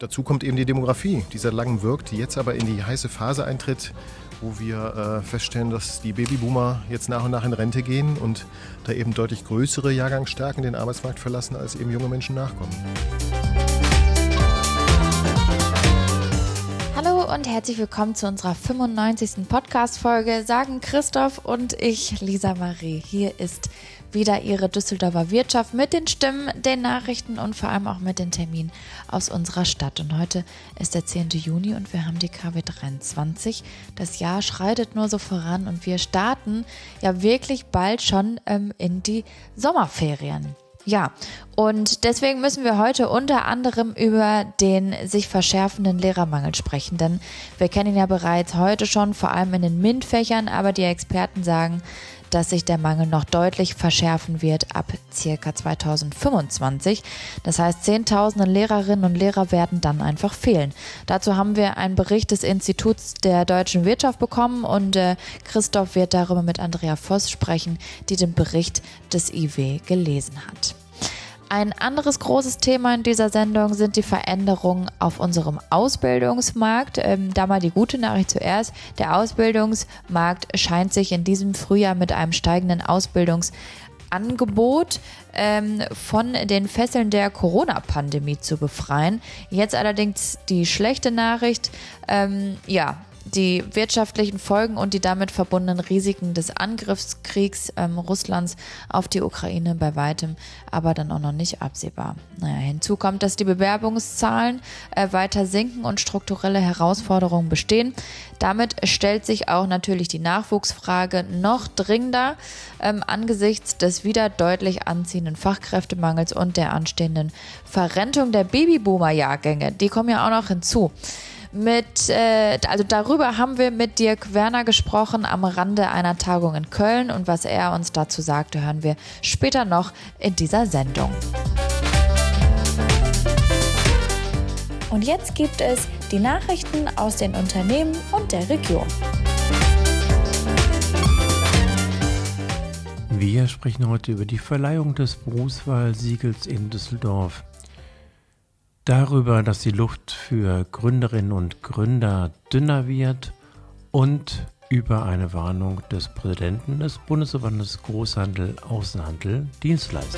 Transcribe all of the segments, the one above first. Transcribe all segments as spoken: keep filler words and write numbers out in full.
dazu kommt eben die Demografie, die seit langem wirkt, die jetzt aber in die heiße Phase eintritt, wo wir äh, feststellen, dass die Babyboomer jetzt nach und nach in Rente gehen und da eben deutlich größere Jahrgangsstärken den Arbeitsmarkt verlassen, als eben junge Menschen nachkommen. Hallo und herzlich willkommen zu unserer fünfundneunzigsten Podcast-Folge, sagen Christoph und ich, Lisa Marie. Hier ist wieder Ihre Düsseldorfer Wirtschaft mit den Stimmen, den Nachrichten und vor allem auch mit den Terminen aus unserer Stadt. Und heute ist der zehnte Juni und wir haben die K W dreiundzwanzig. Das Jahr schreitet nur so voran und wir starten ja wirklich bald schon ähm, in die Sommerferien. Ja, und deswegen müssen wir heute unter anderem über den sich verschärfenden Lehrermangel sprechen, denn wir kennen ihn ja bereits heute schon, vor allem in den MINT-Fächern, aber die Experten sagen, dass sich der Mangel noch deutlich verschärfen wird ab ca. zweitausendfünfundzwanzig. Das heißt, Zehntausende Lehrerinnen und Lehrer werden dann einfach fehlen. Dazu haben wir einen Bericht des Instituts der deutschen Wirtschaft bekommen und äh, Christoph wird darüber mit Andrea Voss sprechen, die den Bericht des I W gelesen hat. Ein anderes großes Thema in dieser Sendung sind die Veränderungen auf unserem Ausbildungsmarkt. Ähm, da mal die gute Nachricht zuerst. Der Ausbildungsmarkt scheint sich in diesem Frühjahr mit einem steigenden Ausbildungsangebot ähm, von den Fesseln der Corona-Pandemie zu befreien. Jetzt allerdings die schlechte Nachricht. Ähm, ja, die wirtschaftlichen Folgen und die damit verbundenen Risiken des Angriffskriegs ähm, Russlands auf die Ukraine bei weitem, aber dann auch noch nicht absehbar. Naja, hinzu kommt, dass die Bewerbungszahlen äh, weiter sinken und strukturelle Herausforderungen bestehen. Damit stellt sich auch natürlich die Nachwuchsfrage noch dringender ähm, angesichts des wieder deutlich anziehenden Fachkräftemangels und der anstehenden Verrentung der Babyboomer-Jahrgänge. Die kommen ja auch noch hinzu. Mit, äh, also darüber haben wir mit Dirk Werner gesprochen am Rande einer Tagung in Köln und was er uns dazu sagte, hören wir später noch in dieser Sendung. Und jetzt gibt es die Nachrichten aus den Unternehmen und der Region. Wir sprechen heute über die Verleihung des Berufswahlsiegels in Düsseldorf. Darüber, dass die Luft für Gründerinnen und Gründer dünner wird und über eine Warnung des Präsidenten des Bundesverbandes Großhandel, Außenhandel, Dienstleister.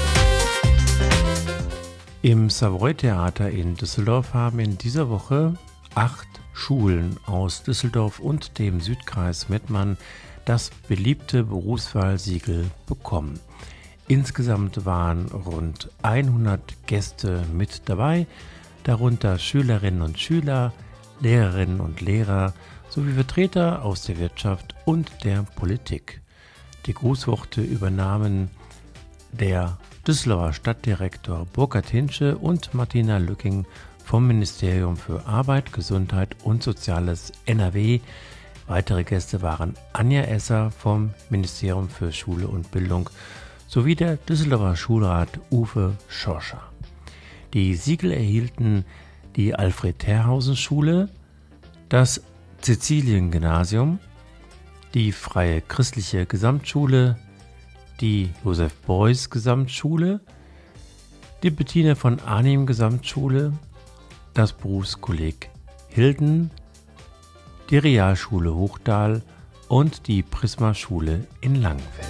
Im Savoy-Theater in Düsseldorf haben in dieser Woche acht Schulen aus Düsseldorf und dem Südkreis Mettmann das beliebte Berufswahlsiegel bekommen. Insgesamt waren rund hundert Gäste mit dabei, darunter Schülerinnen und Schüler, Lehrerinnen und Lehrer sowie Vertreter aus der Wirtschaft und der Politik. Die Grußworte übernahmen der Düsseldorfer Stadtdirektor Burkhard Hinsche und Martina Lücking vom Ministerium für Arbeit, Gesundheit und Soziales N R W. Weitere Gäste waren Anja Esser vom Ministerium für Schule und Bildung sowie der Düsseldorfer Schulrat Uwe Schorscher. Die Siegel erhielten die Alfred-Terhausen-Schule, das Cäcilien-Gymnasium, die Freie Christliche Gesamtschule, die Josef-Beuys-Gesamtschule, die Bettine von Arnim Gesamtschule, das Berufskolleg Hilden, die Realschule Hochdahl und die Prisma-Schule in Langenfeld.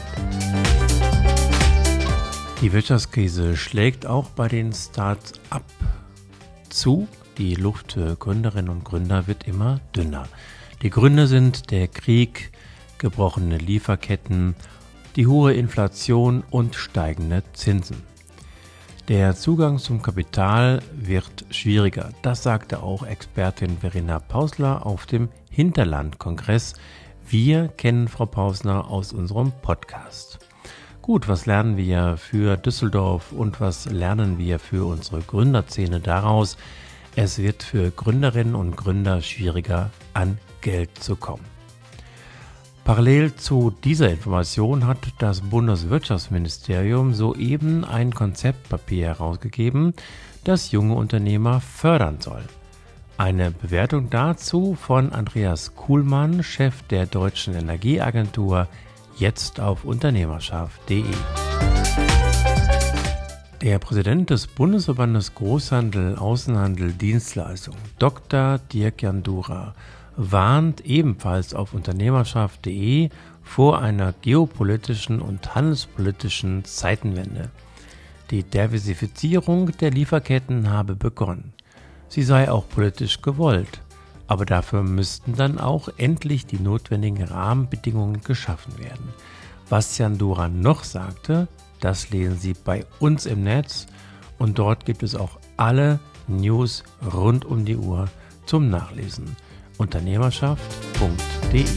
Die Wirtschaftskrise schlägt auch bei den Start-up zu. Die Luft für Gründerinnen und Gründer wird immer dünner. Die Gründe sind der Krieg, gebrochene Lieferketten, die hohe Inflation und steigende Zinsen. Der Zugang zum Kapital wird schwieriger. Das sagte auch Expertin Verena Pausler auf dem Hinterland-Kongress. Wir kennen Frau Pausler aus unserem Podcast. Gut, was lernen wir für Düsseldorf und was lernen wir für unsere Gründerszene daraus? Es wird für Gründerinnen und Gründer schwieriger, an Geld zu kommen. Parallel zu dieser Information hat das Bundeswirtschaftsministerium soeben ein Konzeptpapier herausgegeben, das junge Unternehmer fördern soll. Eine Bewertung dazu von Andreas Kuhlmann, Chef der Deutschen Energieagentur, jetzt auf unternehmerschaft punkt de. Der Präsident des Bundesverbandes Großhandel, Außenhandel, Dienstleistung, Doktor Dirk Jandura, warnt ebenfalls auf unternehmerschaft punkt de vor einer geopolitischen und handelspolitischen Zeitenwende. Die Diversifizierung der Lieferketten habe begonnen. Sie sei auch politisch gewollt, aber dafür müssten dann auch endlich die notwendigen Rahmenbedingungen geschaffen werden. Was Jandura noch sagte, das lesen Sie bei uns im Netz und dort gibt es auch alle News rund um die Uhr zum Nachlesen. unternehmerschaft punkt de.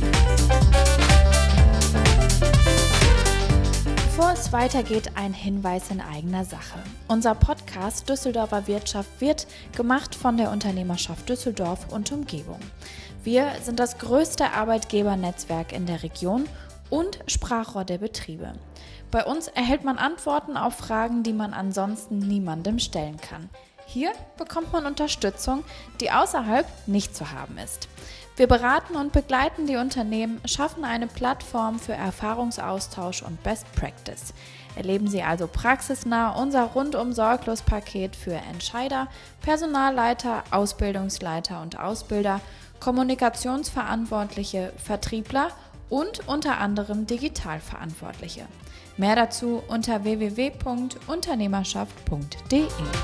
Bevor es weitergeht, ein Hinweis in eigener Sache. Unser Podcast Düsseldorfer Wirtschaft wird gemacht von der Unternehmerschaft Düsseldorf und Umgebung. Wir sind das größte Arbeitgebernetzwerk in der Region und Sprachrohr der Betriebe. Bei uns erhält man Antworten auf Fragen, die man ansonsten niemandem stellen kann. Hier bekommt man Unterstützung, die außerhalb nicht zu haben ist. Wir beraten und begleiten die Unternehmen, schaffen eine Plattform für Erfahrungsaustausch und Best Practice. Erleben Sie also praxisnah unser Rundum-Sorglos-Paket für Entscheider, Personalleiter, Ausbildungsleiter und Ausbilder, Kommunikationsverantwortliche, Vertriebler und unter anderem Digitalverantwortliche. Mehr dazu unter w w w punkt unternehmerschaft punkt de.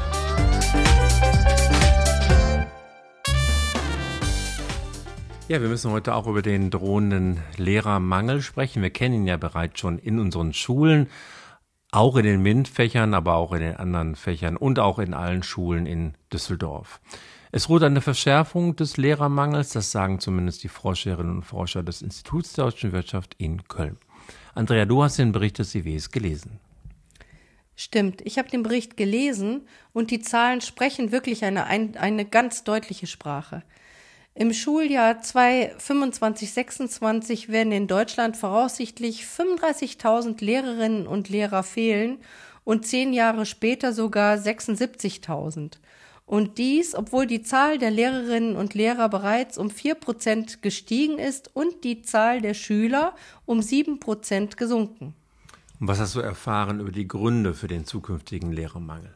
Ja, wir müssen heute auch über den drohenden Lehrermangel sprechen. Wir kennen ihn ja bereits schon in unseren Schulen, auch in den MINT-Fächern, aber auch in den anderen Fächern und auch in allen Schulen in Düsseldorf. Es droht eine Verschärfung des Lehrermangels, das sagen zumindest die Forscherinnen und Forscher des Instituts der deutschen Wirtschaft in Köln. Andrea, du hast den Bericht des I Ws gelesen. Stimmt, ich habe den Bericht gelesen und die Zahlen sprechen wirklich eine, eine ganz deutliche Sprache. Im Schuljahr zweitausendfünfundzwanzig sechsundzwanzig werden in Deutschland voraussichtlich fünfunddreißigtausend Lehrerinnen und Lehrer fehlen und zehn Jahre später sogar sechsundsiebzigtausend. Und dies, obwohl die Zahl der Lehrerinnen und Lehrer bereits um vier Prozent gestiegen ist und die Zahl der Schüler um sieben Prozent gesunken. Und was hast du erfahren über die Gründe für den zukünftigen Lehrermangel?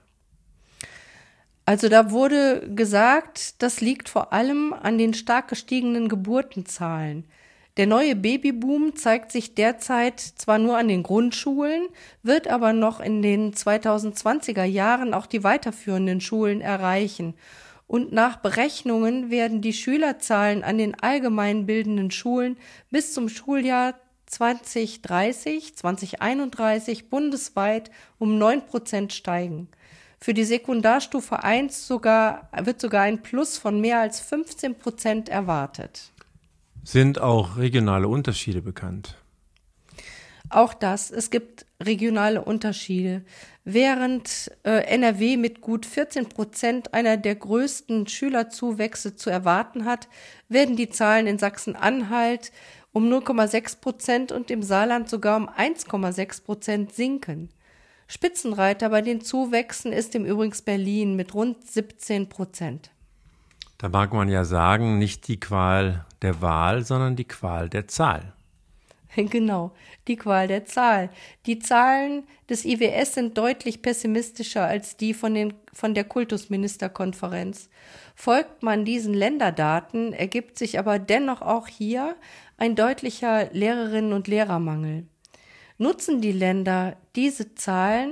Also da wurde gesagt, das liegt vor allem an den stark gestiegenen Geburtenzahlen. Der neue Babyboom zeigt sich derzeit zwar nur an den Grundschulen, wird aber noch in den zweitausendzwanziger Jahren auch die weiterführenden Schulen erreichen. Und nach Berechnungen werden die Schülerzahlen an den allgemeinbildenden Schulen bis zum Schuljahr zwanzig dreißig, zwanzig einunddreißig bundesweit um neun Prozent steigen. Für die Sekundarstufe eins sogar, wird sogar ein Plus von mehr als fünfzehn Prozent erwartet. Sind auch regionale Unterschiede bekannt? Auch das, es gibt regionale Unterschiede. Während äh, N R W mit gut vierzehn Prozent einer der größten Schülerzuwächse zu erwarten hat, werden die Zahlen in Sachsen-Anhalt um null Komma sechs Prozent und im Saarland sogar um eins Komma sechs Prozent sinken. Spitzenreiter bei den Zuwächsen ist im Übrigen Berlin mit rund siebzehn Prozent. Da mag man ja sagen, nicht die Qual der Wahl, sondern die Qual der Zahl. Genau, die Qual der Zahl. Die Zahlen des I W S sind deutlich pessimistischer als die von, den, von der Kultusministerkonferenz. Folgt man diesen Länderdaten, ergibt sich aber dennoch auch hier ein deutlicher Lehrerinnen- und Lehrermangel. Nutzen die Länder diese Zahlen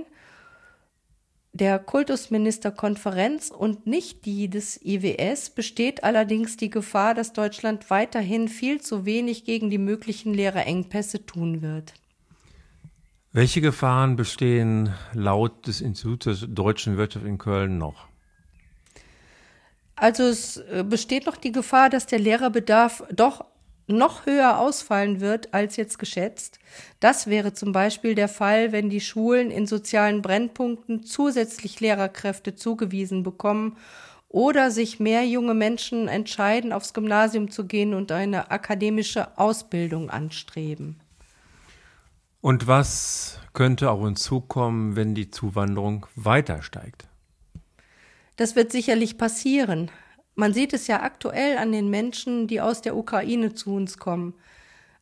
der Kultusministerkonferenz und nicht die des I W S, besteht allerdings die Gefahr, dass Deutschland weiterhin viel zu wenig gegen die möglichen Lehrerengpässe tun wird. Welche Gefahren bestehen laut des Instituts der deutschen Wirtschaft in Köln noch? Also es besteht noch die Gefahr, dass der Lehrerbedarf doch noch höher ausfallen wird als jetzt geschätzt. Das wäre zum Beispiel der Fall, wenn die Schulen in sozialen Brennpunkten zusätzlich Lehrerkräfte zugewiesen bekommen oder sich mehr junge Menschen entscheiden, aufs Gymnasium zu gehen und eine akademische Ausbildung anstreben. Und was könnte auf uns zukommen, wenn die Zuwanderung weiter steigt? Das wird sicherlich passieren. Man sieht es ja aktuell an den Menschen, die aus der Ukraine zu uns kommen.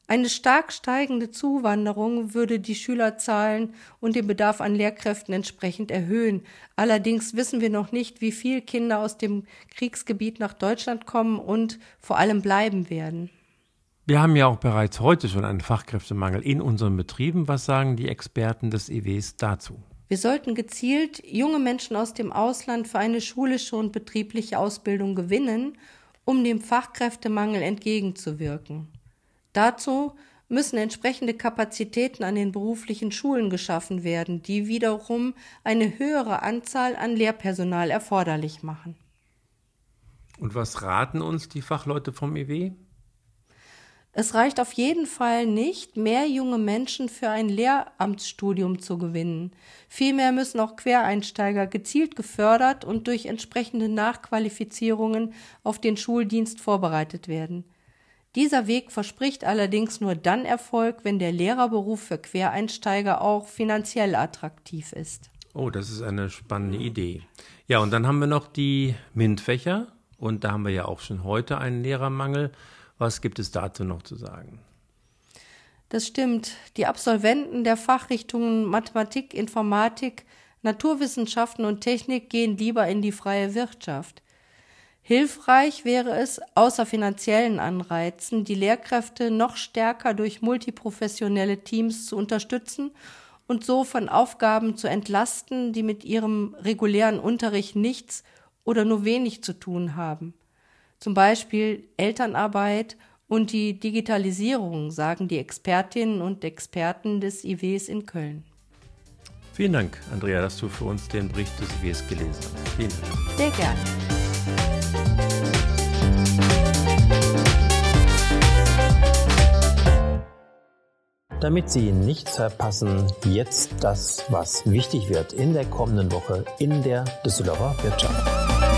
Eine stark steigende Zuwanderung würde die Schülerzahlen und den Bedarf an Lehrkräften entsprechend erhöhen. Allerdings wissen wir noch nicht, wie viele Kinder aus dem Kriegsgebiet nach Deutschland kommen und vor allem bleiben werden. Wir haben ja auch bereits heute schon einen Fachkräftemangel in unseren Betrieben. Was sagen die Experten des I Ws dazu? Wir sollten gezielt junge Menschen aus dem Ausland für eine schulische und betriebliche Ausbildung gewinnen, um dem Fachkräftemangel entgegenzuwirken. Dazu müssen entsprechende Kapazitäten an den beruflichen Schulen geschaffen werden, die wiederum eine höhere Anzahl an Lehrpersonal erforderlich machen. Und was raten uns die Fachleute vom I W? Es reicht auf jeden Fall nicht, mehr junge Menschen für ein Lehramtsstudium zu gewinnen. Vielmehr müssen auch Quereinsteiger gezielt gefördert und durch entsprechende Nachqualifizierungen auf den Schuldienst vorbereitet werden. Dieser Weg verspricht allerdings nur dann Erfolg, wenn der Lehrerberuf für Quereinsteiger auch finanziell attraktiv ist. Oh, das ist eine spannende Idee. Ja, und dann haben wir noch die MINT-Fächer und da haben wir ja auch schon heute einen Lehrermangel. Was gibt es dazu noch zu sagen? Das stimmt. Die Absolventen der Fachrichtungen Mathematik, Informatik, Naturwissenschaften und Technik gehen lieber in die freie Wirtschaft. Hilfreich wäre es, außer finanziellen Anreizen, die Lehrkräfte noch stärker durch multiprofessionelle Teams zu unterstützen und so von Aufgaben zu entlasten, die mit ihrem regulären Unterricht nichts oder nur wenig zu tun haben. Zum Beispiel Elternarbeit und die Digitalisierung, sagen die Expertinnen und Experten des I Ws in Köln. Vielen Dank, Andrea, dass du für uns den Bericht des I Ws gelesen hast. Vielen Dank. Sehr gerne. Damit Sie nichts verpassen, jetzt das, was wichtig wird in der kommenden Woche in der Düsseldorfer Wirtschaft.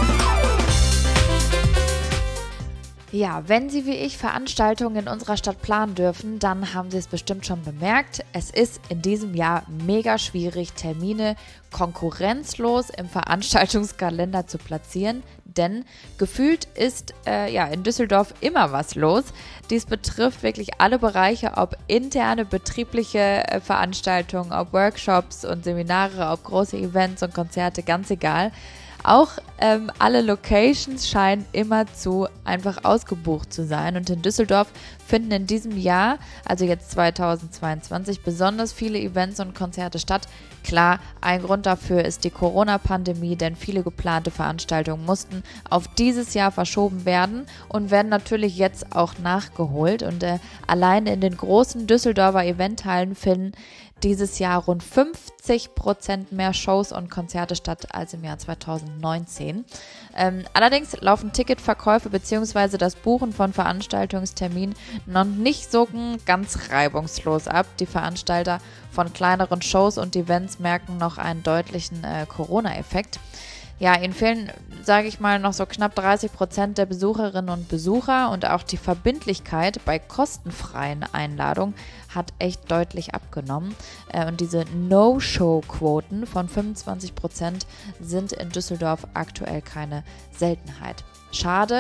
Ja, wenn Sie wie ich Veranstaltungen in unserer Stadt planen dürfen, dann haben Sie es bestimmt schon bemerkt. Es ist in diesem Jahr mega schwierig, Termine konkurrenzlos im Veranstaltungskalender zu platzieren, denn gefühlt ist äh, ja in Düsseldorf immer was los. Dies betrifft wirklich alle Bereiche, ob interne betriebliche äh, Veranstaltungen, ob Workshops und Seminare, ob große Events und Konzerte, ganz egal. Auch ähm, alle Locations scheinen immerzu einfach ausgebucht zu sein und in Düsseldorf finden in diesem Jahr, also jetzt zweitausendzweiundzwanzig, besonders viele Events und Konzerte statt. Klar, ein Grund dafür ist die Corona-Pandemie, denn viele geplante Veranstaltungen mussten auf dieses Jahr verschoben werden und werden natürlich jetzt auch nachgeholt. Und äh, alleine in den großen Düsseldorfer Eventhallen finden dieses Jahr rund fünfzig Prozent mehr Shows und Konzerte statt als im Jahr zweitausendneunzehn. Ähm, allerdings laufen Ticketverkäufe bzw. das Buchen von Veranstaltungsterminen noch nicht so ganz reibungslos ab. Die Veranstalter von kleineren Shows und Events merken noch einen deutlichen äh, Corona-Effekt. Ja, ihnen fehlen, sage ich mal, noch so knapp dreißig Prozent der Besucherinnen und Besucher und auch die Verbindlichkeit bei kostenfreien Einladungen hat echt deutlich abgenommen. Und diese No-Show-Quoten von fünfundzwanzig Prozent sind in Düsseldorf aktuell keine Seltenheit. Schade,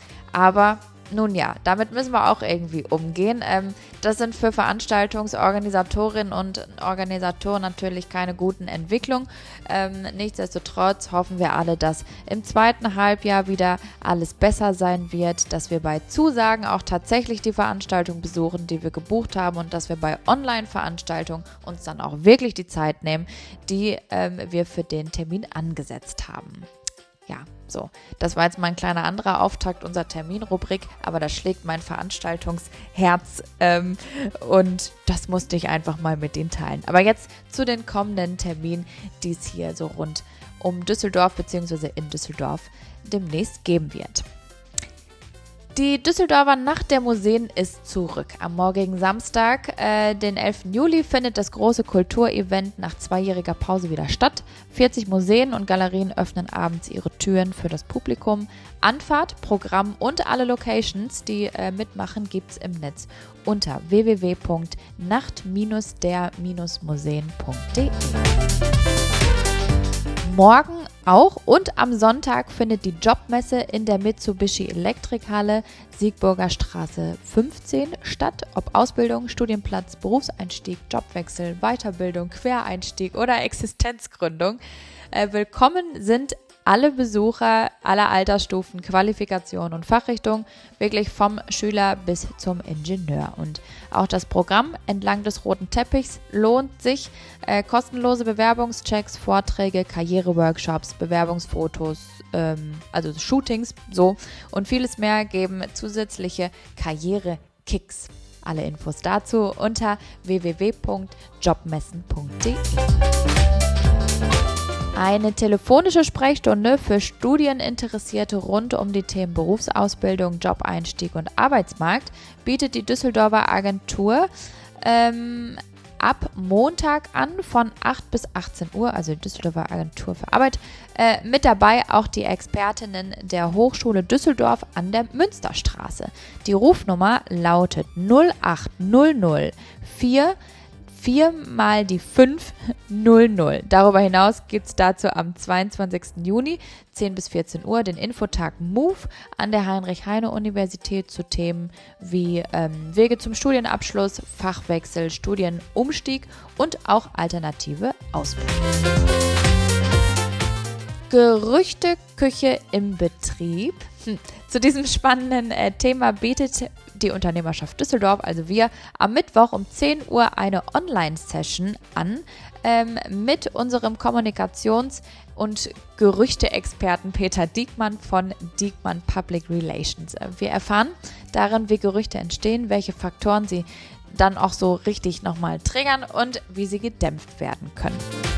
aber nun ja, damit müssen wir auch irgendwie umgehen. Ähm, das sind für Veranstaltungsorganisatorinnen und Organisatoren natürlich keine guten Entwicklungen. Ähm, nichtsdestotrotz hoffen wir alle, dass im zweiten Halbjahr wieder alles besser sein wird, dass wir bei Zusagen auch tatsächlich die Veranstaltung besuchen, die wir gebucht haben und dass wir bei Online-Veranstaltungen uns dann auch wirklich die Zeit nehmen, die ähm, wir für den Termin angesetzt haben. Ja, so, das war jetzt mal ein kleiner anderer Auftakt unserer Terminrubrik, aber da schlägt mein Veranstaltungsherz ähm, und das musste ich einfach mal mit Ihnen teilen. Aber jetzt zu den kommenden Terminen, die es hier so rund um Düsseldorf bzw. in Düsseldorf demnächst geben wird. Die Düsseldorfer Nacht der Museen ist zurück. Am morgigen Samstag, äh, den elften Juli, findet das große Kulturevent nach zweijähriger Pause wieder statt. vierzig Museen und Galerien öffnen abends ihre Türen für das Publikum. Anfahrt, Programm und alle Locations, die äh, mitmachen, gibt's im Netz unter w w w punkt nacht der museen punkt de. Morgen auch. Und am Sonntag findet die Jobmesse in der Mitsubishi Elektrikhalle Siegburger Straße fünfzehn statt. Ob Ausbildung, Studienplatz, Berufseinstieg, Jobwechsel, Weiterbildung, Quereinstieg oder Existenzgründung. Äh, willkommen sind alle Besucher aller Altersstufen, Qualifikationen und Fachrichtungen, wirklich vom Schüler bis zum Ingenieur. Und auch das Programm entlang des roten Teppichs lohnt sich. Äh, kostenlose Bewerbungschecks, Vorträge, Karriereworkshops, Bewerbungsfotos, ähm, also Shootings, so und vieles mehr geben zusätzliche Karrierekicks. Alle Infos dazu unter w w w punkt jobmessen punkt de. Eine telefonische Sprechstunde für Studieninteressierte rund um die Themen Berufsausbildung, Jobeinstieg und Arbeitsmarkt bietet die Düsseldorfer Agentur ähm, ab Montag an von acht bis achtzehn Uhr, also die Düsseldorfer Agentur für Arbeit, äh, mit dabei auch die Expertinnen der Hochschule Düsseldorf an der Münsterstraße. Die Rufnummer lautet null acht null null vier vier mal die fünf null null. Darüber hinaus gibt es dazu am zweiundzwanzigsten Juni zehn bis vierzehn Uhr den Infotag Move an der Heinrich-Heine-Universität zu Themen wie ähm, Wege zum Studienabschluss, Fachwechsel, Studienumstieg und auch alternative Ausbildung. Gerüchteküche im Betrieb. Hm. Zu diesem spannenden äh, Thema bietet die Unternehmerschaft Düsseldorf, also wir, am Mittwoch um zehn Uhr eine Online-Session an ähm, mit unserem Kommunikations- und Gerüchte-Experten Peter Diekmann von Diekmann Public Relations. Wir erfahren darin, wie Gerüchte entstehen, welche Faktoren sie dann auch so richtig nochmal triggern und wie sie gedämpft werden können.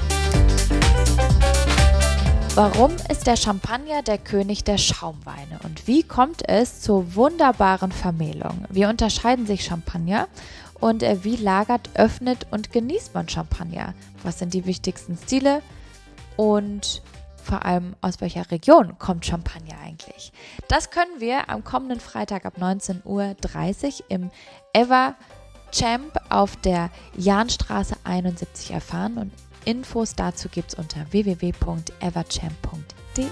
Warum ist der Champagner der König der Schaumweine und wie kommt es zur wunderbaren Vermählung? Wie unterscheiden sich Champagner und äh, wie lagert, öffnet und genießt man Champagner? Was sind die wichtigsten Stile und vor allem aus welcher Region kommt Champagner eigentlich? Das können wir am kommenden Freitag ab neunzehn Uhr dreißig im Ever Champ auf der Jahnstraße einundsiebzig erfahren und Infos dazu gibt es unter w w w punkt everchamp punkt de.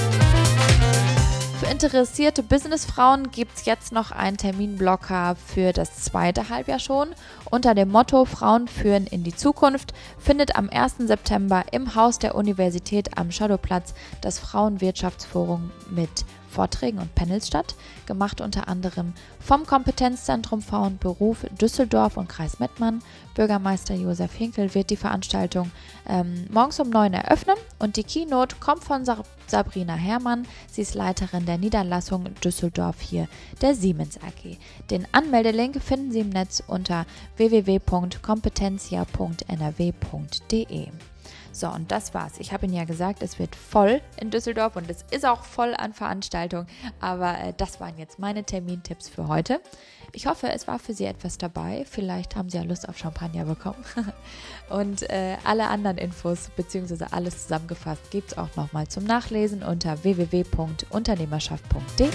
Für interessierte Businessfrauen gibt es jetzt noch einen Terminblocker für das zweite Halbjahr schon. Unter dem Motto Frauen führen in die Zukunft findet am ersten September im Haus der Universität am Shadowplatz das Frauenwirtschaftsforum mit Vorträgen und Panels statt, gemacht unter anderem vom Kompetenzzentrum Frau und Beruf Düsseldorf und Kreis Mettmann. Bürgermeister Josef Hinkel wird die Veranstaltung ähm, morgens um neun eröffnen und die Keynote kommt von Sa- Sabrina Herrmann. Sie ist Leiterin der Niederlassung Düsseldorf hier der Siemens A G. Den Anmeldelink finden Sie im Netz unter w w w punkt kompetenzia punkt n r w punkt de. So, und das war's. Ich habe Ihnen ja gesagt, es wird voll in Düsseldorf und es ist auch voll an Veranstaltungen, aber äh, das waren jetzt meine Termintipps für heute. Ich hoffe, es war für Sie etwas dabei. Vielleicht haben Sie ja Lust auf Champagner bekommen. Und äh, alle anderen Infos bzw. alles zusammengefasst gibt es auch nochmal zum Nachlesen unter w w w punkt unternehmerschaft punkt de.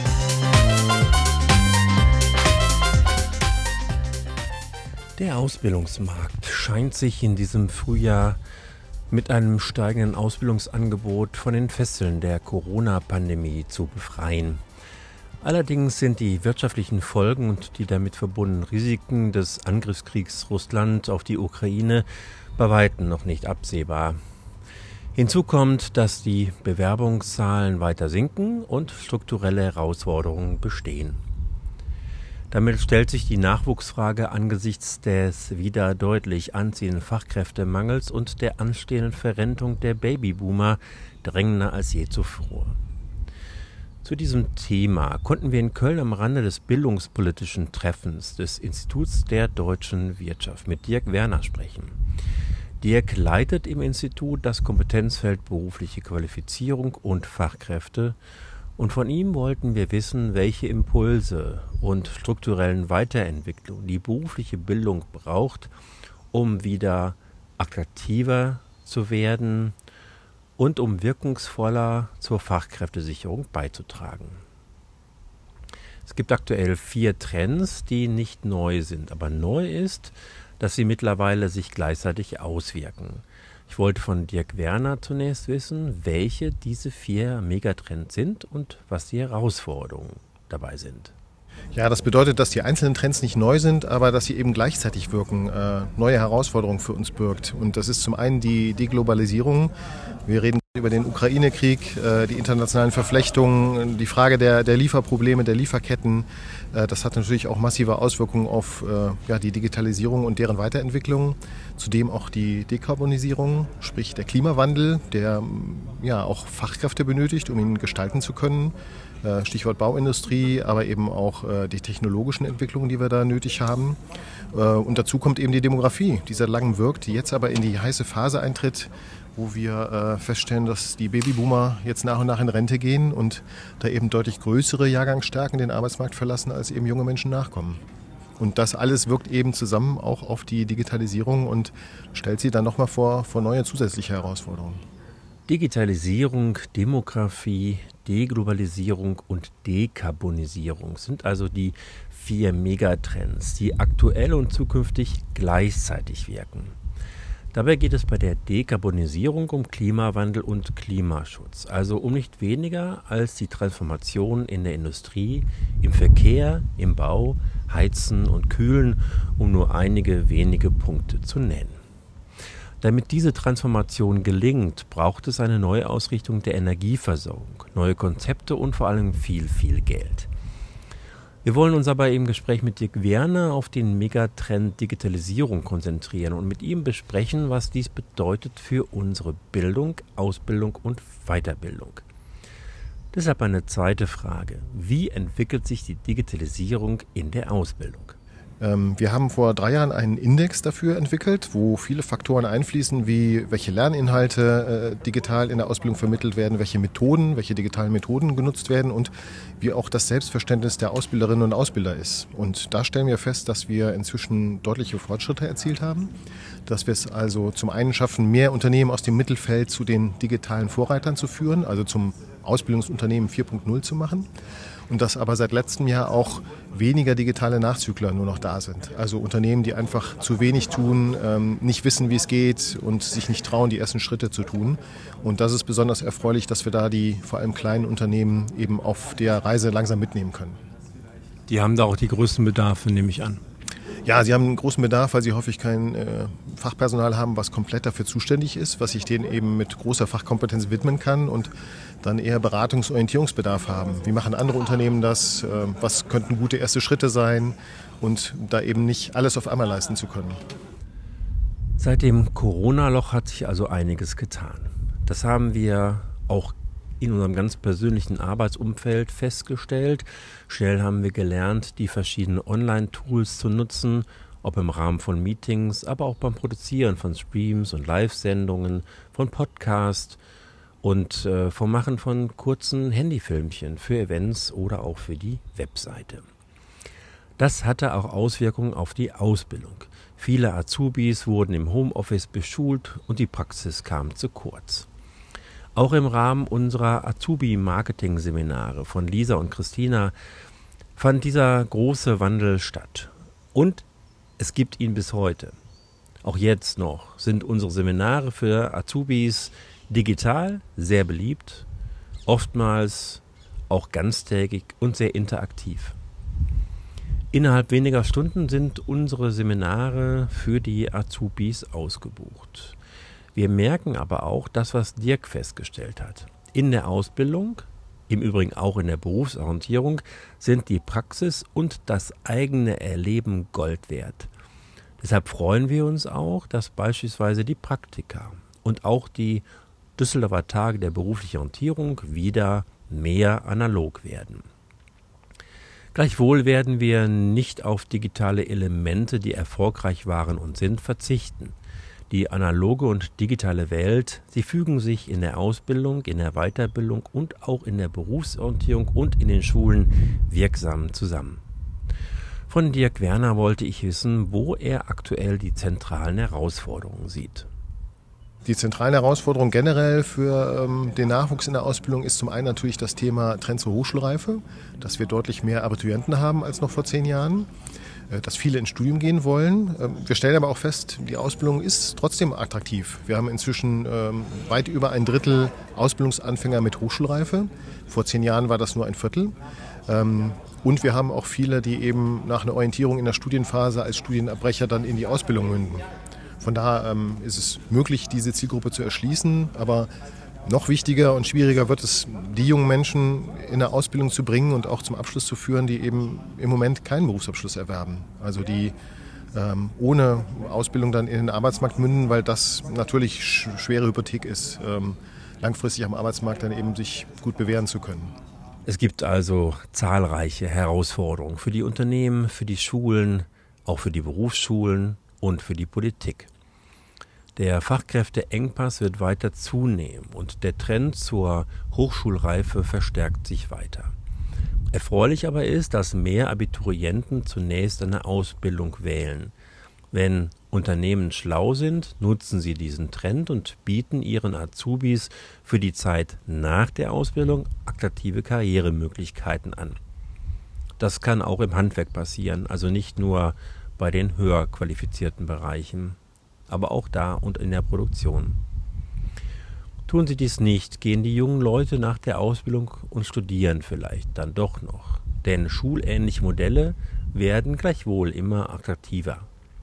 Der Ausbildungsmarkt scheint sich in diesem Frühjahr mit einem steigenden Ausbildungsangebot von den Fesseln der Corona-Pandemie zu befreien. Allerdings sind die wirtschaftlichen Folgen und die damit verbundenen Risiken des Angriffskriegs Russland auf die Ukraine bei weitem noch nicht absehbar. Hinzu kommt, dass die Bewerbungszahlen weiter sinken und strukturelle Herausforderungen bestehen. Damit stellt sich die Nachwuchsfrage angesichts des wieder deutlich anziehenden Fachkräftemangels und der anstehenden Verrentung der Babyboomer drängender als je zuvor. Zu diesem Thema konnten wir in Köln am Rande des bildungspolitischen Treffens des Instituts der deutschen Wirtschaft mit Dirk Werner sprechen. Dirk leitet im Institut das Kompetenzfeld berufliche Qualifizierung und Fachkräfte. Und von ihm wollten wir wissen, welche Impulse und strukturellen Weiterentwicklungen die berufliche Bildung braucht, um wieder attraktiver zu werden und um wirkungsvoller zur Fachkräftesicherung beizutragen. Es gibt aktuell vier Trends, die nicht neu sind, aber neu ist, dass sie mittlerweile sich gleichzeitig auswirken. Ich wollte von Dirk Werner zunächst wissen, welche diese vier Megatrends sind und was die Herausforderungen dabei sind. Ja, das bedeutet, dass die einzelnen Trends nicht neu sind, aber dass sie eben gleichzeitig wirken, äh, neue Herausforderungen für uns birgt. Und das ist zum einen die Deglobalisierung. Wir reden über den Ukraine-Krieg, äh, die internationalen Verflechtungen, die Frage der, der Lieferprobleme, der Lieferketten. Äh, das hat natürlich auch massive Auswirkungen auf äh, ja, die Digitalisierung und deren Weiterentwicklung. Zudem auch die Dekarbonisierung, sprich der Klimawandel, der ja auch Fachkräfte benötigt, um ihn gestalten zu können. Stichwort Bauindustrie, aber eben auch äh, die technologischen Entwicklungen, die wir da nötig haben. Äh, und dazu kommt eben die Demografie, die seit langem wirkt, die jetzt aber in die heiße Phase eintritt, wo wir äh, feststellen, dass die Babyboomer jetzt nach und nach in Rente gehen und da eben deutlich größere Jahrgangsstärken den Arbeitsmarkt verlassen, als eben junge Menschen nachkommen. Und das alles wirkt eben zusammen auch auf die Digitalisierung und stellt sie dann nochmal vor, vor neue zusätzliche Herausforderungen. Digitalisierung, Demografie, Deglobalisierung und Dekarbonisierung sind also die vier Megatrends, die aktuell und zukünftig gleichzeitig wirken. Dabei geht es bei der Dekarbonisierung um Klimawandel und Klimaschutz, also um nicht weniger als die Transformation in der Industrie, im Verkehr, im Bau, Heizen und Kühlen, um nur einige wenige Punkte zu nennen. Damit diese Transformation gelingt, braucht es eine Neuausrichtung der Energieversorgung, neue Konzepte und vor allem viel, viel Geld. Wir wollen uns aber im Gespräch mit Dirk Werner auf den Megatrend Digitalisierung konzentrieren und mit ihm besprechen, was dies bedeutet für unsere Bildung, Ausbildung und Weiterbildung. Deshalb eine zweite Frage. Wie entwickelt sich die Digitalisierung in der Ausbildung? Wir haben vor drei Jahren einen Index dafür entwickelt, wo viele Faktoren einfließen, wie welche Lerninhalte äh, digital in der Ausbildung vermittelt werden, welche Methoden, welche digitalen Methoden genutzt werden und wie auch das Selbstverständnis der Ausbilderinnen und Ausbilder ist. Und da stellen wir fest, dass wir inzwischen deutliche Fortschritte erzielt haben, dass wir es also zum einen schaffen, mehr Unternehmen aus dem Mittelfeld zu den digitalen Vorreitern zu führen, also zum Ausbildungsunternehmen vier Punkt null zu machen. Und dass aber seit letztem Jahr auch weniger digitale Nachzügler nur noch da sind. Also Unternehmen, die einfach zu wenig tun, ähm, nicht wissen, wie es geht und sich nicht trauen, die ersten Schritte zu tun. Und das ist besonders erfreulich, dass wir da die vor allem kleinen Unternehmen eben auf der Reise langsam mitnehmen können. Die haben da auch die größten Bedarfe, nehme ich an. Ja, sie haben einen großen Bedarf, weil sie häufig kein äh, Fachpersonal haben, was komplett dafür zuständig ist, was sich denen eben mit großer Fachkompetenz widmen kann und dann eher Beratungs- und Orientierungsbedarf haben. Wie machen andere Unternehmen das? Äh, was könnten gute erste Schritte sein? Und da eben nicht alles auf einmal leisten zu können. Seit dem Corona-Loch hat sich also einiges getan. Das haben wir auch in unserem ganz persönlichen Arbeitsumfeld festgestellt. Schnell haben wir gelernt, die verschiedenen Online-Tools zu nutzen, ob im Rahmen von Meetings, aber auch beim Produzieren von Streams und Live-Sendungen, von Podcasts und äh, vom Machen von kurzen Handyfilmchen für Events oder auch für die Webseite. Das hatte auch Auswirkungen auf die Ausbildung. Viele Azubis wurden im Homeoffice beschult und die Praxis kam zu kurz. Auch im Rahmen unserer Azubi-Marketing-Seminare von Lisa und Christina fand dieser große Wandel statt. Und es gibt ihn bis heute. Auch jetzt noch sind unsere Seminare für Azubis digital sehr beliebt, oftmals auch ganztägig und sehr interaktiv. Innerhalb weniger Stunden sind unsere Seminare für die Azubis ausgebucht. Wir merken aber auch das, was Dirk festgestellt hat. In der Ausbildung, im Übrigen auch in der Berufsorientierung, sind die Praxis und das eigene Erleben Gold wert. Deshalb freuen wir uns auch, dass beispielsweise die Praktika und auch die Düsseldorfer Tage der beruflichen Orientierung wieder mehr analog werden. Gleichwohl werden wir nicht auf digitale Elemente, die erfolgreich waren und sind, verzichten. Die analoge und digitale Welt, sie fügen sich in der Ausbildung, in der Weiterbildung und auch in der Berufsorientierung und in den Schulen wirksam zusammen. Von Dirk Werner wollte ich wissen, wo er aktuell die zentralen Herausforderungen sieht. Die zentralen Herausforderungen generell für ähm, den Nachwuchs in der Ausbildung ist zum einen natürlich das Thema Trend zur Hochschulreife, dass wir deutlich mehr Abiturienten haben als noch vor zehn Jahren. dass viele ins Studium gehen wollen. Wir stellen aber auch fest, die Ausbildung ist trotzdem attraktiv. Wir haben inzwischen weit über ein Drittel Ausbildungsanfänger mit Hochschulreife. Vor zehn Jahren war das nur ein Viertel. Und wir haben auch viele, die eben nach einer Orientierung in der Studienphase als Studienabbrecher dann in die Ausbildung münden. Von daher ist es möglich, diese Zielgruppe zu erschließen, aber noch wichtiger und schwieriger wird es, die jungen Menschen in eine Ausbildung zu bringen und auch zum Abschluss zu führen, die eben im Moment keinen Berufsabschluss erwerben. Also die ähm, ohne Ausbildung dann in den Arbeitsmarkt münden, weil das natürlich sch- schwere Hypothek ist, ähm, langfristig am Arbeitsmarkt dann eben sich gut bewähren zu können. Es gibt also zahlreiche Herausforderungen für die Unternehmen, für die Schulen, auch für die Berufsschulen und für die Politik. Der Fachkräfteengpass wird weiter zunehmen und der Trend zur Hochschulreife verstärkt sich weiter. Erfreulich aber ist, dass mehr Abiturienten zunächst eine Ausbildung wählen. Wenn Unternehmen schlau sind, nutzen sie diesen Trend und bieten ihren Azubis für die Zeit nach der Ausbildung attraktive Karrieremöglichkeiten an. Das kann auch im Handwerk passieren, also nicht nur bei den höher qualifizierten Bereichen, aber auch da und in der Produktion. Tun sie dies nicht, gehen die jungen Leute nach der Ausbildung und studieren vielleicht dann doch noch. Denn schulähnliche Modelle werden gleichwohl immer attraktiver.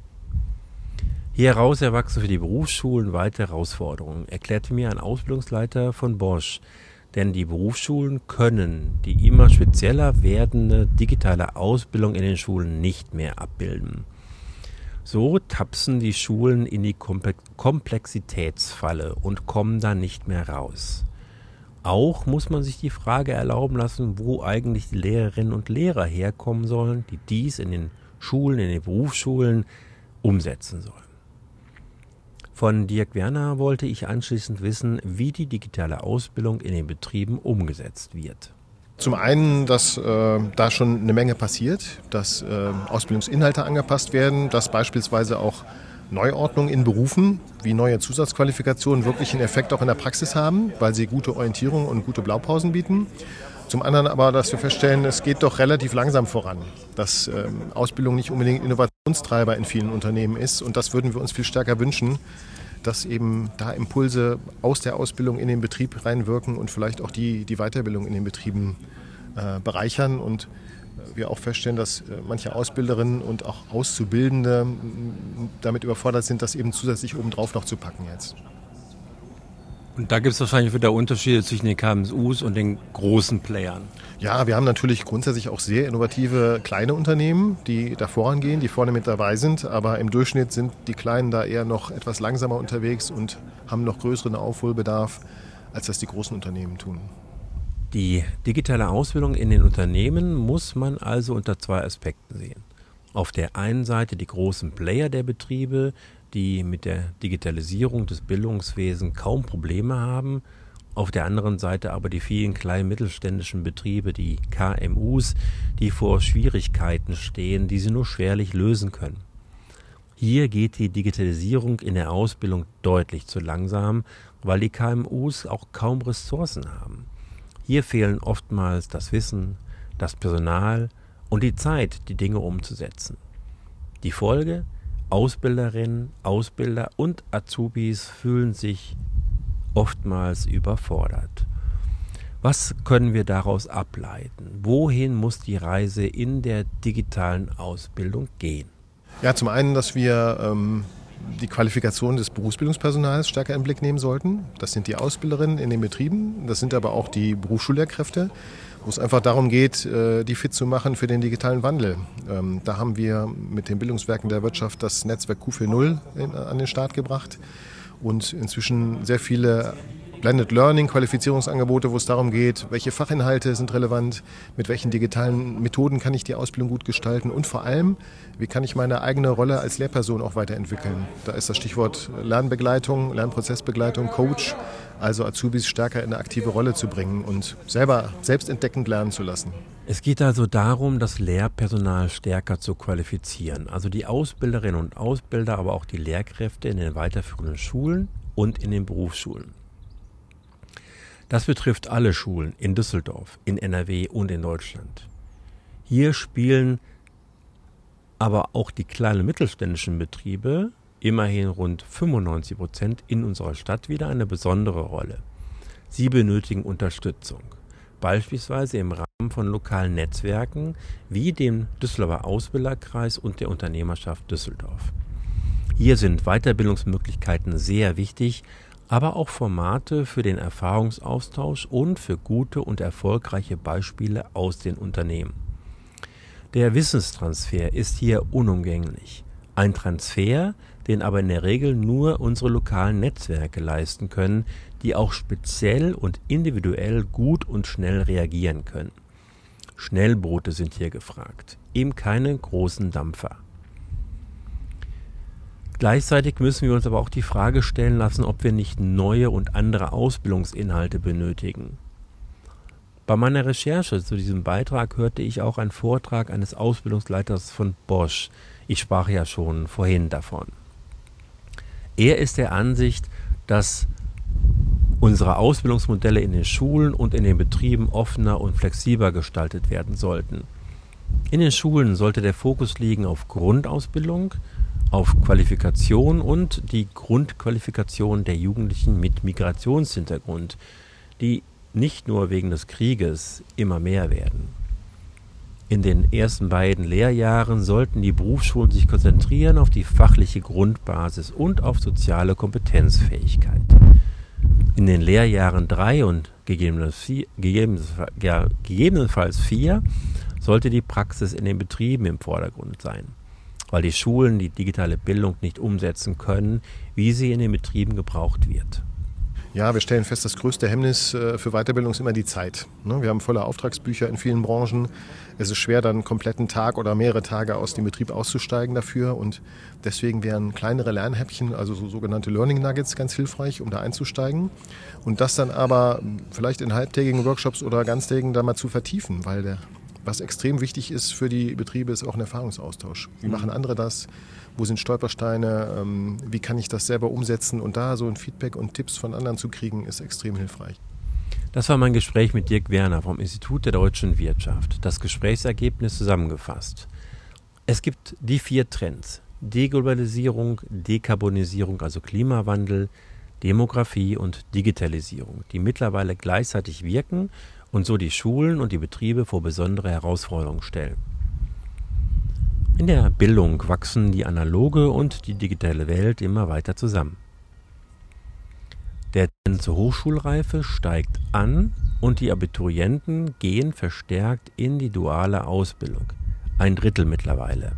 Hieraus erwachsen für die Berufsschulen weitere Herausforderungen, erklärte mir ein Ausbildungsleiter von Bosch. Denn die Berufsschulen können die immer spezieller werdende digitale Ausbildung in den Schulen nicht mehr abbilden. So tapsen die Schulen in die Komplexitätsfalle und kommen da nicht mehr raus. Auch muss man sich die Frage erlauben lassen, wo eigentlich die Lehrerinnen und Lehrer herkommen sollen, die dies in den Schulen, in den Berufsschulen umsetzen sollen. Von Dirk Werner wollte ich anschließend wissen, wie die digitale Ausbildung in den Betrieben umgesetzt wird. Zum einen, dass äh, da schon eine Menge passiert, dass äh, Ausbildungsinhalte angepasst werden, dass beispielsweise auch Neuordnungen in Berufen wie neue Zusatzqualifikationen wirklich einen Effekt auch in der Praxis haben, weil sie gute Orientierung und gute Blaupausen bieten. Zum anderen aber, dass wir feststellen, es geht doch relativ langsam voran, dass äh, Ausbildung nicht unbedingt Innovationstreiber in vielen Unternehmen ist und das würden wir uns viel stärker wünschen, dass eben da Impulse aus der Ausbildung in den Betrieb reinwirken und vielleicht auch die, die Weiterbildung in den Betrieben äh, bereichern. Und wir auch feststellen, dass äh, manche Ausbilderinnen und auch Auszubildende m, damit überfordert sind, das eben zusätzlich obendrauf noch zu packen jetzt. Und da gibt es wahrscheinlich wieder Unterschiede zwischen den K M Us und den großen Playern. Ja, wir haben natürlich grundsätzlich auch sehr innovative kleine Unternehmen, die da vorangehen, die vorne mit dabei sind. Aber im Durchschnitt sind die Kleinen da eher noch etwas langsamer unterwegs und haben noch größeren Aufholbedarf, als das die großen Unternehmen tun. Die digitale Ausbildung in den Unternehmen muss man also unter zwei Aspekten sehen. Auf der einen Seite die großen Player der Betriebe, die mit der Digitalisierung des Bildungswesens kaum Probleme haben. Auf der anderen Seite aber die vielen kleinen mittelständischen Betriebe, die K M Us, die vor Schwierigkeiten stehen, die sie nur schwerlich lösen können. Hier geht die Digitalisierung in der Ausbildung deutlich zu langsam, weil die K M Us auch kaum Ressourcen haben. Hier fehlen oftmals das Wissen, das Personal und die Zeit, die Dinge umzusetzen. Die Folge: Ausbilderinnen, Ausbilder und Azubis fühlen sich oftmals überfordert. Was können wir daraus ableiten? Wohin muss die Reise in der digitalen Ausbildung gehen? Ja, zum einen, dass wir ähm, die Qualifikation des Berufsbildungspersonals stärker in den Blick nehmen sollten. Das sind die Ausbilderinnen in den Betrieben, das sind aber auch die Berufsschullehrkräfte, wo es einfach darum geht, die fit zu machen für den digitalen Wandel. Da haben wir mit den Bildungswerken der Wirtschaft das Netzwerk Q vier null an den Start gebracht und inzwischen sehr viele Blended Learning, Qualifizierungsangebote, wo es darum geht, welche Fachinhalte sind relevant, mit welchen digitalen Methoden kann ich die Ausbildung gut gestalten und vor allem, wie kann ich meine eigene Rolle als Lehrperson auch weiterentwickeln. Da ist das Stichwort Lernbegleitung, Lernprozessbegleitung, Coach, also Azubis stärker in eine aktive Rolle zu bringen und selber selbstentdeckend lernen zu lassen. Es geht also darum, das Lehrpersonal stärker zu qualifizieren, also die Ausbilderinnen und Ausbilder, aber auch die Lehrkräfte in den weiterführenden Schulen und in den Berufsschulen. Das betrifft alle Schulen in Düsseldorf, in N R W und in Deutschland. Hier spielen aber auch die kleinen und mittelständischen Betriebe, immerhin rund fünfundneunzig Prozent in unserer Stadt, wieder eine besondere Rolle. Sie benötigen Unterstützung, beispielsweise im Rahmen von lokalen Netzwerken wie dem Düsseldorfer Ausbilderkreis und der Unternehmerschaft Düsseldorf. Hier sind Weiterbildungsmöglichkeiten sehr wichtig, aber auch Formate für den Erfahrungsaustausch und für gute und erfolgreiche Beispiele aus den Unternehmen. Der Wissenstransfer ist hier unumgänglich. Ein Transfer, den aber in der Regel nur unsere lokalen Netzwerke leisten können, die auch speziell und individuell gut und schnell reagieren können. Schnellboote sind hier gefragt, eben keine großen Dampfer. Gleichzeitig müssen wir uns aber auch die Frage stellen lassen, ob wir nicht neue und andere Ausbildungsinhalte benötigen. Bei meiner Recherche zu diesem Beitrag hörte ich auch einen Vortrag eines Ausbildungsleiters von Bosch. Ich sprach ja schon vorhin davon. Er ist der Ansicht, dass unsere Ausbildungsmodelle in den Schulen und in den Betrieben offener und flexibler gestaltet werden sollten. In den Schulen sollte der Fokus liegen auf Grundausbildung, auf Qualifikation und die Grundqualifikation der Jugendlichen mit Migrationshintergrund, die nicht nur wegen des Krieges immer mehr werden. In den ersten beiden Lehrjahren sollten die Berufsschulen sich konzentrieren auf die fachliche Grundbasis und auf soziale Kompetenzfähigkeit. In den Lehrjahren drei und gegebenenfalls vier sollte die Praxis in den Betrieben im Vordergrund sein, weil die Schulen die digitale Bildung nicht umsetzen können, wie sie in den Betrieben gebraucht wird. Ja, wir stellen fest, das größte Hemmnis für Weiterbildung ist immer die Zeit. Wir haben volle Auftragsbücher in vielen Branchen. Es ist schwer, dann einen kompletten Tag oder mehrere Tage aus dem Betrieb auszusteigen dafür. Und deswegen wären kleinere Lernhäppchen, also so sogenannte Learning Nuggets, ganz hilfreich, um da einzusteigen. Und das dann aber vielleicht in halbtägigen Workshops oder ganztägigen da mal zu vertiefen, weil der, was extrem wichtig ist für die Betriebe, ist auch ein Erfahrungsaustausch. Wie machen andere das? Wo sind Stolpersteine? Ähm, wie kann ich das selber umsetzen? Und da so ein Feedback und Tipps von anderen zu kriegen, ist extrem hilfreich. Das war mein Gespräch mit Dirk Werner vom Institut der deutschen Wirtschaft. Das Gesprächsergebnis zusammengefasst. Es gibt die vier Trends: Deglobalisierung, Dekarbonisierung, also Klimawandel, Demografie und Digitalisierung, die mittlerweile gleichzeitig wirken und so die Schulen und die Betriebe vor besondere Herausforderungen stellen. In der Bildung wachsen die analoge und die digitale Welt immer weiter zusammen. Der Trend zur Hochschulreife steigt an und die Abiturienten gehen verstärkt in die duale Ausbildung. Ein Drittel mittlerweile.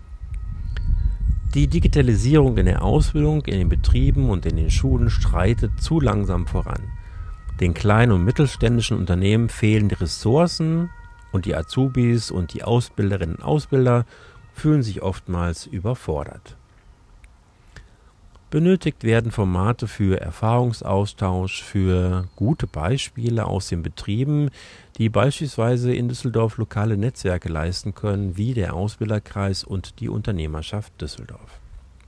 Die Digitalisierung in der Ausbildung, in den Betrieben und in den Schulen schreitet zu langsam voran. Den kleinen und mittelständischen Unternehmen fehlen die Ressourcen und die Azubis und die Ausbilderinnen und Ausbilder fühlen sich oftmals überfordert. Benötigt werden Formate für Erfahrungsaustausch, für gute Beispiele aus den Betrieben, die beispielsweise in Düsseldorf lokale Netzwerke leisten können, wie der Ausbilderkreis und die Unternehmerschaft Düsseldorf.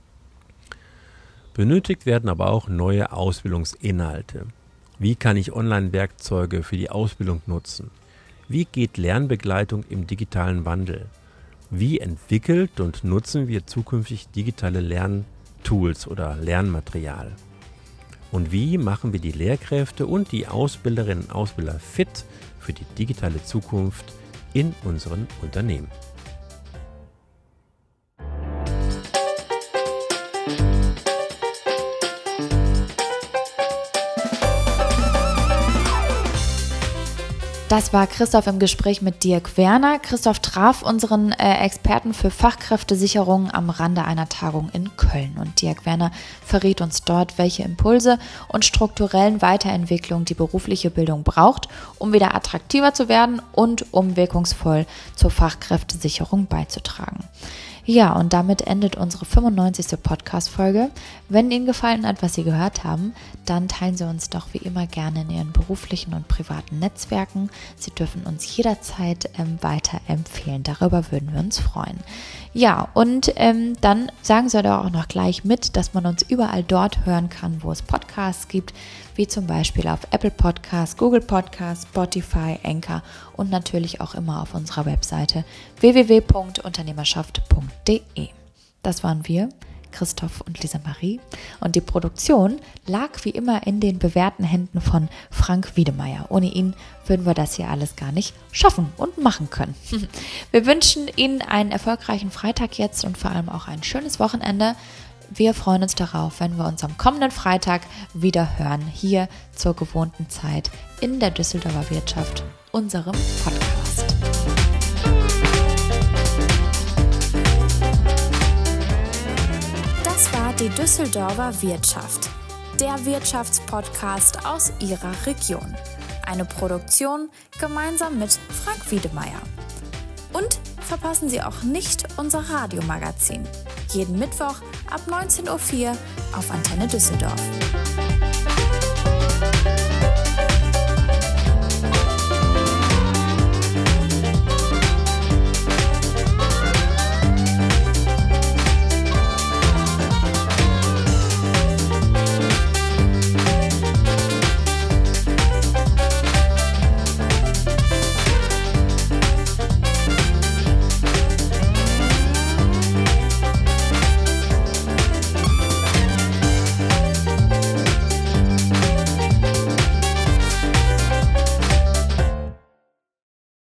Benötigt werden aber auch neue Ausbildungsinhalte. Wie kann ich Online-Werkzeuge für die Ausbildung nutzen? Wie geht Lernbegleitung im digitalen Wandel? Wie entwickelt und nutzen wir zukünftig digitale Lerntools oder Lernmaterial? Und wie machen wir die Lehrkräfte und die Ausbilderinnen und Ausbilder fit für die digitale Zukunft in unseren Unternehmen? Das war Christoph im Gespräch mit Dirk Werner. Christoph traf unseren äh, Experten für Fachkräftesicherung am Rande einer Tagung in Köln. Und Dirk Werner verriet uns dort, welche Impulse und strukturellen Weiterentwicklungen die berufliche Bildung braucht, um wieder attraktiver zu werden und um wirkungsvoll zur Fachkräftesicherung beizutragen. Ja, und damit endet unsere fünfundneunzigste Podcast-Folge. Wenn Ihnen gefallen hat, was Sie gehört haben, dann teilen Sie uns doch wie immer gerne in Ihren beruflichen und privaten Netzwerken. Sie dürfen uns jederzeit ähm, weiterempfehlen. Darüber würden wir uns freuen. Ja, und ähm, dann sagen Sie doch auch noch gleich mit, dass man uns überall dort hören kann, wo es Podcasts gibt, wie zum Beispiel auf Apple Podcasts, Google Podcasts, Spotify, Anchor und natürlich auch immer auf unserer Webseite w w w punkt unternehmerschaft punkt d e. Das waren wir, Christoph und Lisa Marie, und die Produktion lag wie immer in den bewährten Händen von Frank Wiedemeyer. Ohne ihn würden wir das hier alles gar nicht schaffen und machen können. Wir wünschen Ihnen einen erfolgreichen Freitag jetzt und vor allem auch ein schönes Wochenende. Wir freuen uns darauf, wenn wir uns am kommenden Freitag wieder hören, hier zur gewohnten Zeit in der Düsseldorfer Wirtschaft, unserem Podcast. Das war die Düsseldorfer Wirtschaft, der Wirtschaftspodcast aus Ihrer Region. Eine Produktion gemeinsam mit Frank Wiedemeyer. Und verpassen Sie auch nicht unser Radiomagazin. Jeden Mittwoch ab neunzehn Uhr vier auf Antenne Düsseldorf.